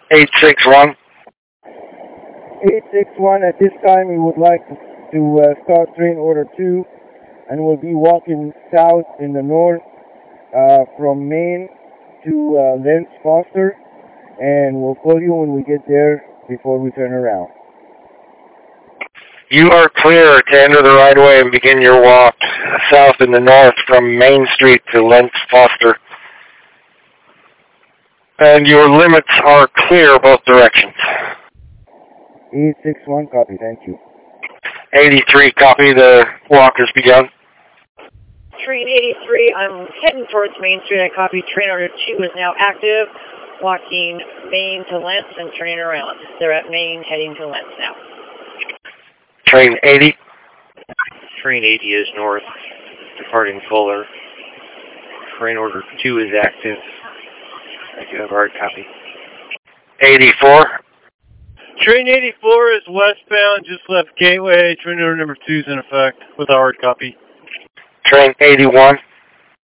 861. 861, at this time we would like to start train order 2, and we'll be walking south in the north from Maine to Lentz Foster, and we'll call you when we get there before we turn around. You are clear to enter the right of way and begin your walk south in the north from Main Street to Lentz Foster. And your limits are clear both directions. 861, copy, thank you. 83, copy, the walk has begun. Train 83, I'm heading towards Main Street. I copy. Train order 2 is now active, walking Main to Lentz and turning around. They're at Main, heading to Lentz now. Train 80. Train 80 is north, departing Fuller. Train order 2 is active. I do have hard copy. 84. Train 84 is westbound, just left Gateway. Train order number 2 is in effect with a hard copy. Train 81.